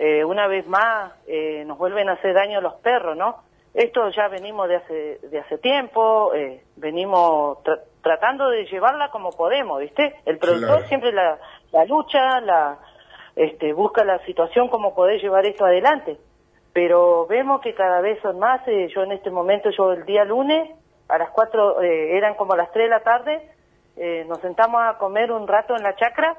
una vez más nos vuelven a hacer daño los perros, ¿no? Esto ya venimos de hace tiempo, venimos tratando de llevarla como podemos, ¿viste? El productor siempre la lucha, busca la situación como poder llevar esto adelante, pero vemos que cada vez son más. Yo en este momento, el día lunes, a las 4, eran como las 3 de la tarde, nos sentamos a comer un rato en la chacra,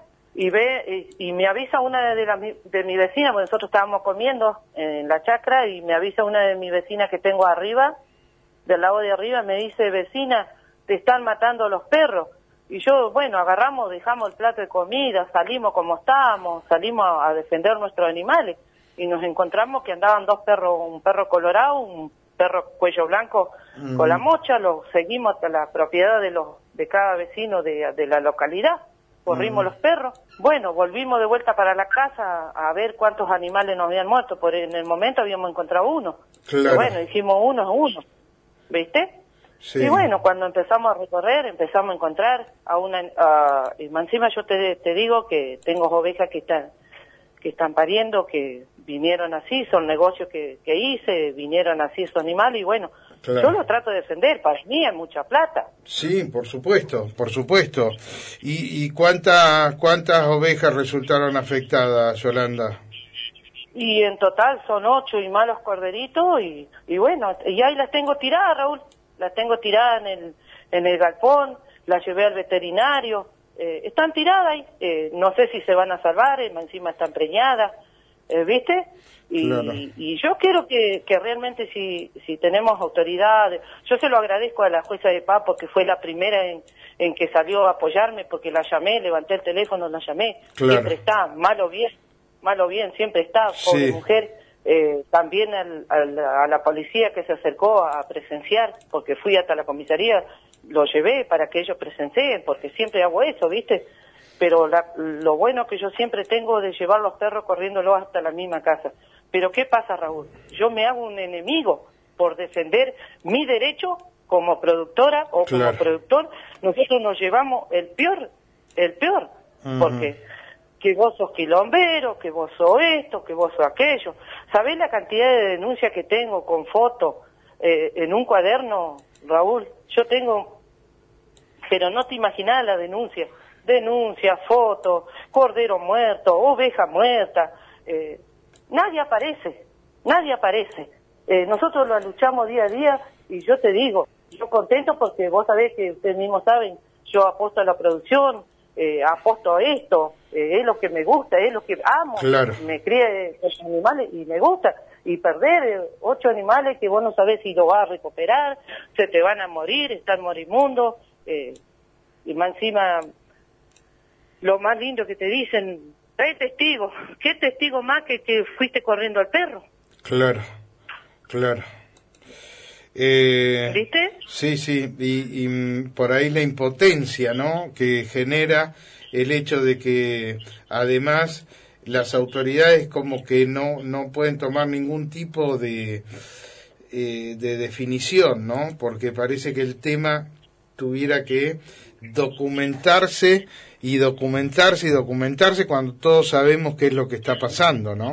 y me avisa una de mi vecina, porque nosotros estábamos comiendo en la chacra, y me avisa una de mis vecinas que tengo arriba, del lado de arriba, me dice: vecina, te están matando los perros. Y yo, bueno, agarramos, dejamos el plato de comida, salimos como estábamos, salimos a defender nuestros animales, y nos encontramos que andaban 2 perros, un perro colorado, un perro cuello blanco con la mocha. Los seguimos hasta la propiedad de cada vecino de la localidad. Corrimos los perros. Bueno, volvimos de vuelta para la casa a ver cuántos animales nos habían muerto, porque en el momento habíamos encontrado uno. Claro. Y bueno, dijimos uno, ¿viste? Sí. Y bueno, cuando empezamos a recorrer, empezamos a encontrar y encima yo te digo que tengo ovejas que están pariendo, que vinieron así, son negocios que hice, vinieron así esos animales, y bueno, claro, yo lo trato de defender, para mí es mucha plata. Sí, por supuesto. ¿Y cuántas ovejas resultaron afectadas, Yolanda? Y en total son 8 y malos corderitos, y bueno, y ahí las tengo tiradas, Raúl, las tengo tiradas en el galpón, las llevé al veterinario, están tiradas ahí, no sé si se van a salvar, encima están preñadas, ¿viste? Claro. Y yo quiero que realmente si tenemos autoridad, yo se lo agradezco a la jueza de paz, porque fue la primera en que salió a apoyarme, porque la llamé, levanté el teléfono, la llamé, claro, siempre está, mal o bien, siempre está, pobre sí, mujer. También a la policía que se acercó a presenciar, porque fui hasta la comisaría, lo llevé para que ellos presencien, porque siempre hago eso, ¿viste? Pero lo bueno que yo siempre tengo de llevar los perros corriéndolos hasta la misma casa. Pero ¿qué pasa, Raúl? Yo me hago un enemigo por defender mi derecho como productora o claro, como productor. Nosotros nos llevamos el peor, porque que vos sos quilombero, que vos sos esto, que vos sos aquello. ¿Sabés la cantidad de denuncias que tengo con fotos en un cuaderno, Raúl? Yo tengo, pero no te imaginás la denuncia, fotos, cordero muerto, oveja muerta, nadie aparece. Nosotros lo luchamos día a día, y yo te digo, yo contento porque vos sabés que ustedes mismos saben, yo apuesto a la producción, apuesto a esto, es lo que me gusta, es lo que amo, claro, me crié con animales y me gusta, y perder 8 animales que vos no sabés si lo vas a recuperar, se te van a morir, están moribundos, y más encima, lo más lindo que te dicen, trae testigos, ¿qué testigo más que fuiste corriendo al perro? Claro. ¿Viste? Sí, y por ahí la impotencia, ¿no?, que genera el hecho de que además las autoridades como que no pueden tomar ningún tipo de definición, ¿no?, porque parece que el tema tuviera que documentarse cuando todos sabemos qué es lo que está pasando, ¿no?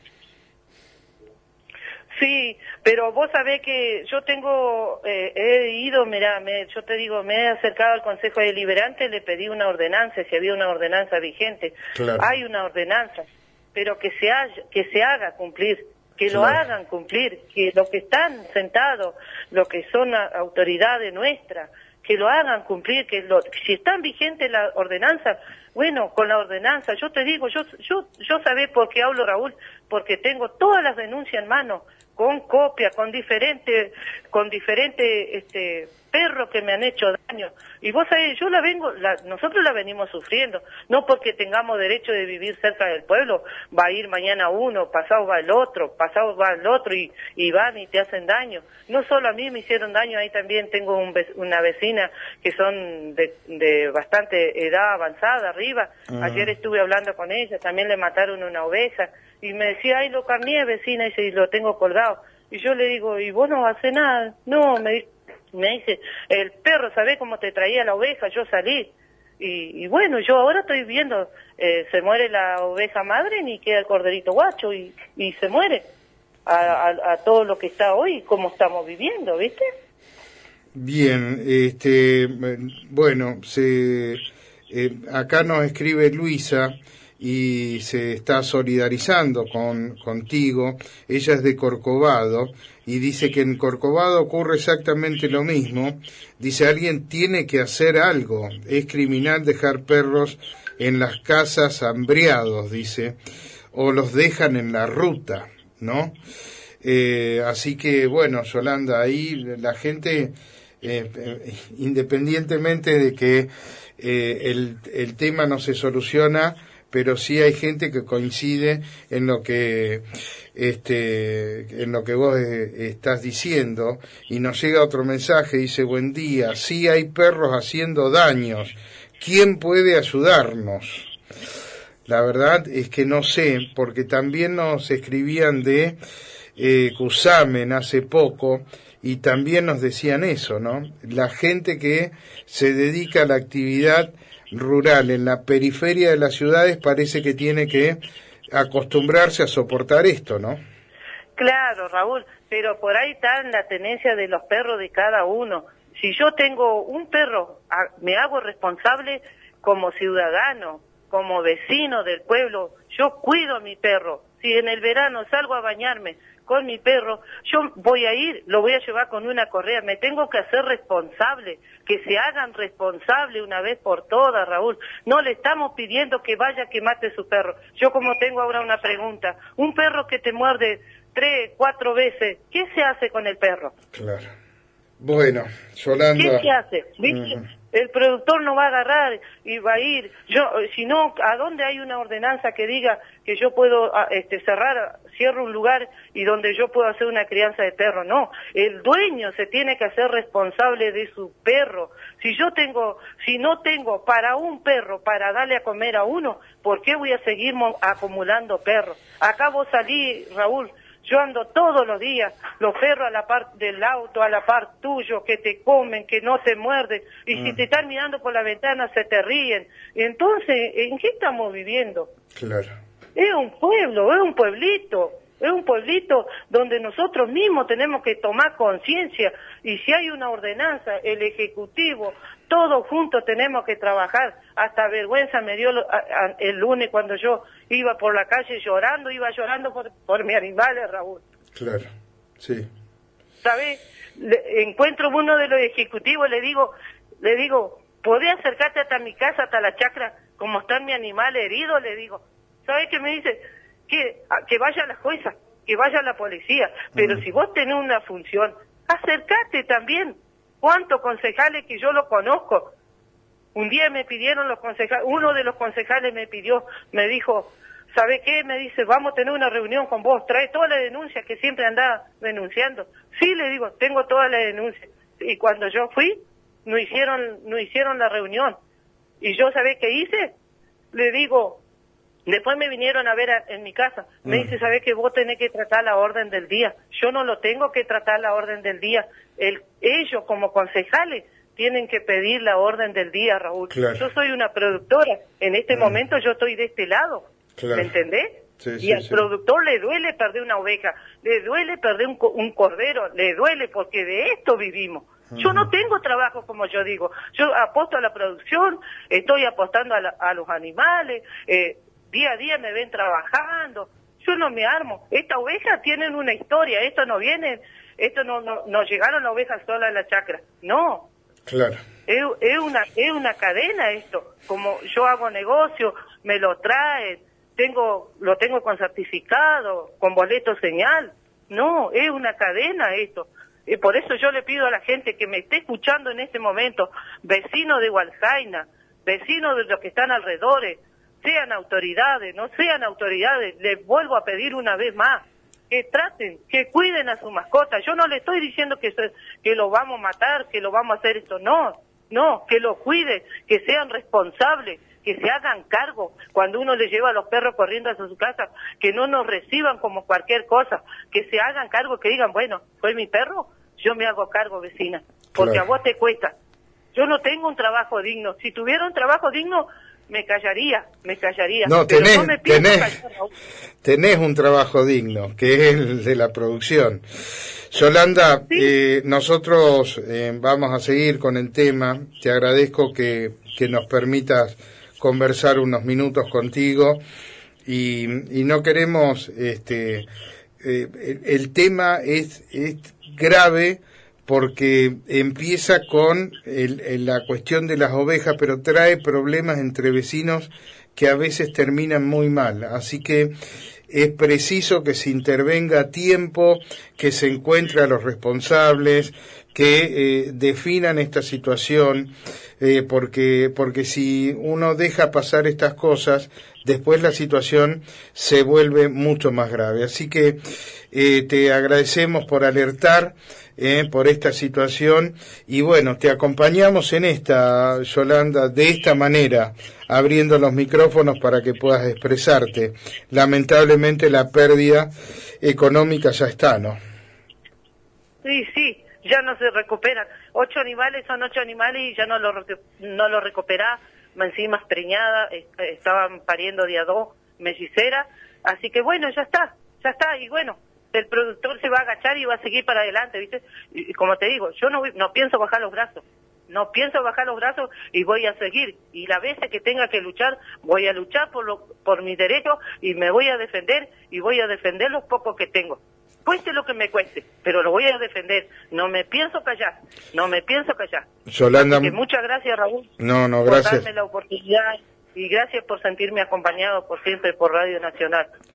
Sí, pero vos sabés que yo he ido, yo te digo, me he acercado al Consejo Deliberante, le pedí una ordenanza, si había una ordenanza vigente. Claro. Hay una ordenanza, pero que se haga cumplir, que claro, lo hagan cumplir, que los que están sentados, los que son autoridades nuestras, que lo hagan cumplir, si están vigentes la ordenanza, bueno, con la ordenanza, yo te digo, yo sabés por qué hablo, Raúl, porque tengo todas las denuncias en mano, con copia, con diferentes perros que me han hecho daño. Y vos sabés, nosotros la venimos sufriendo, no porque tengamos derecho de vivir cerca del pueblo, va a ir mañana uno, pasado va el otro, y van y te hacen daño. No solo a mí me hicieron daño, ahí también tengo una vecina que son de bastante edad avanzada, arriba. Ayer estuve hablando con ella, también le mataron una oveja, y me decía, ay, lo carné, vecina, y lo tengo colgado. Y yo le digo, ¿y vos no haces nada? No, me dice, el perro, ¿sabés cómo te traía la oveja? Yo salí. y bueno, yo ahora estoy viendo, se muere la oveja madre, ni queda el corderito guacho, y se muere a todo lo que está hoy, como estamos viviendo, ¿viste? Bien, bueno, acá nos escribe Luisa y se está solidarizando contigo. Ella es de Corcovado y dice que en Corcovado ocurre exactamente lo mismo. Dice, alguien tiene que hacer algo. Es criminal dejar perros en las casas hambriados, dice, o los dejan en la ruta, ¿no? Así que, bueno, Yolanda, ahí la gente, independientemente de que el tema no se soluciona, pero sí hay gente que coincide en lo que vos estás diciendo. Y nos llega otro mensaje, dice, buen día, sí hay perros haciendo daños, ¿quién puede ayudarnos? La verdad es que no sé, porque también nos escribían de Cusamen hace poco, y también nos decían eso, ¿no? La gente que se dedica a la actividad rural en la periferia de las ciudades parece que tiene que acostumbrarse a soportar esto, ¿no? Claro, Raúl, pero por ahí está la tenencia de los perros de cada uno. Si yo tengo un perro, me hago responsable como ciudadano, como vecino del pueblo, yo cuido a mi perro. Si en el verano salgo a bañarme con mi perro, yo voy a ir, lo voy a llevar con una correa, me tengo que hacer responsable, que se hagan responsable una vez por todas, Raúl. No le estamos pidiendo que vaya que mate su perro. Yo como tengo ahora una pregunta, un perro que te muerde 3, 4 veces, ¿qué se hace con el perro? Claro. Bueno, Yolanda... ¿Qué se hace? ¿Viste? El productor no va a agarrar y va a ir, si no, ¿a dónde hay una ordenanza que diga que yo puedo cierro un lugar y donde yo puedo hacer una crianza de perro? No, el dueño se tiene que hacer responsable de su perro. Si no tengo para un perro para darle a comer a uno, ¿por qué voy a seguir acumulando perros? Acá vos salí, Raúl, yo ando todos los días, los perros a la par del auto, a la par tuyo, que te comen, que no te muerden, y si te están mirando por la ventana se te ríen. Entonces, ¿en qué estamos viviendo? Claro. Es un pueblo, es un pueblito donde nosotros mismos tenemos que tomar conciencia, y si hay una ordenanza, el Ejecutivo, todos juntos tenemos que trabajar. Hasta vergüenza me dio el lunes cuando yo iba por la calle iba llorando por mis animales, Raúl. Claro, sí. ¿Sabes? Encuentro uno de los ejecutivos, le digo, ¿podés acercarte hasta mi casa, hasta la chacra, como está mi animal herido? Le digo, ¿sabes qué me dice? Que vaya la jueza, que vaya la policía, pero si vos tenés una función, acércate también. ¿Cuántos concejales que yo lo conozco? Un día me pidieron los concejales, uno de los concejales me dijo, ¿sabe qué? Me dice, vamos a tener una reunión con vos, trae todas las denuncias que siempre andaba denunciando. Sí, le digo, tengo todas las denuncias. Y cuando yo fui, no hicieron la reunión. Y yo, ¿sabe qué hice? Le digo, después me vinieron a ver en mi casa. Me dice, ¿sabés que vos tenés que tratar la orden del día? Yo no lo tengo que tratar la orden del día. Ellos, como concejales, tienen que pedir la orden del día, Raúl. Claro. Yo soy una productora. En este momento yo estoy de este lado. Claro. ¿Me entendés? Sí, y al productor le duele perder una oveja, le duele perder un cordero, le duele porque de esto vivimos. Yo no tengo trabajo, como yo digo. Yo aposto a la producción, estoy apostando a los animales, día a día me ven trabajando. Yo no me armo. Estas ovejas tienen una historia, esto no llegaron las ovejas solas a la chacra. No. Claro. Es una cadena esto. Como yo hago negocio, me lo traen, lo tengo con certificado, con boleto señal. No, es una cadena esto. Por eso yo le pido a la gente que me esté escuchando en este momento, vecinos de Hualjaina, vecinos de los que están alrededores, sean autoridades, no sean autoridades, les vuelvo a pedir una vez más, que traten, que cuiden a su mascota. Yo no le estoy diciendo que lo vamos a matar, que lo vamos a hacer esto, no, que lo cuiden, que sean responsables, que se hagan cargo cuando uno le lleva a los perros corriendo hacia su casa, que no nos reciban como cualquier cosa, que se hagan cargo, que digan, bueno, fue mi perro, yo me hago cargo, vecina, porque claro, a vos te cuesta. Yo no tengo un trabajo digno. Si tuviera un trabajo digno, me callaría. No, pero tenés, no me pienso callar, Raúl. tenés un trabajo digno, que es el de la producción. Yolanda, ¿Sí? nosotros vamos a seguir con el tema. Te agradezco que nos permitas conversar unos minutos contigo y no queremos, el tema es grave porque empieza con la cuestión de las ovejas, pero trae problemas entre vecinos que a veces terminan muy mal. Así que es preciso que se intervenga a tiempo, que se encuentre a los responsables, que definan esta situación, porque si uno deja pasar estas cosas, después la situación se vuelve mucho más grave. Así que te agradecemos por alertar por esta situación y bueno, te acompañamos en esta, Yolanda, de esta manera, abriendo los micrófonos para que puedas expresarte. Lamentablemente la pérdida económica ya está, ¿no? Sí, ya no se recuperan. 8 animales son 8 animales y ya no lo recuperás. Encima preñada, estaban pariendo día 2, mellizera. Así que bueno, ya está. Y bueno, el productor se va a agachar y va a seguir para adelante, ¿viste? Y como te digo, yo no pienso bajar los brazos. No pienso bajar los brazos y voy a seguir. Y las veces que tenga que luchar, voy a luchar por mis derechos y me voy a defender y voy a defender los pocos que tengo. Cueste lo que me cueste, pero lo voy a defender. No me pienso callar. Yolanda, así que muchas gracias, Raúl, gracias. por darme la oportunidad y gracias por sentirme acompañado por siempre por Radio Nacional.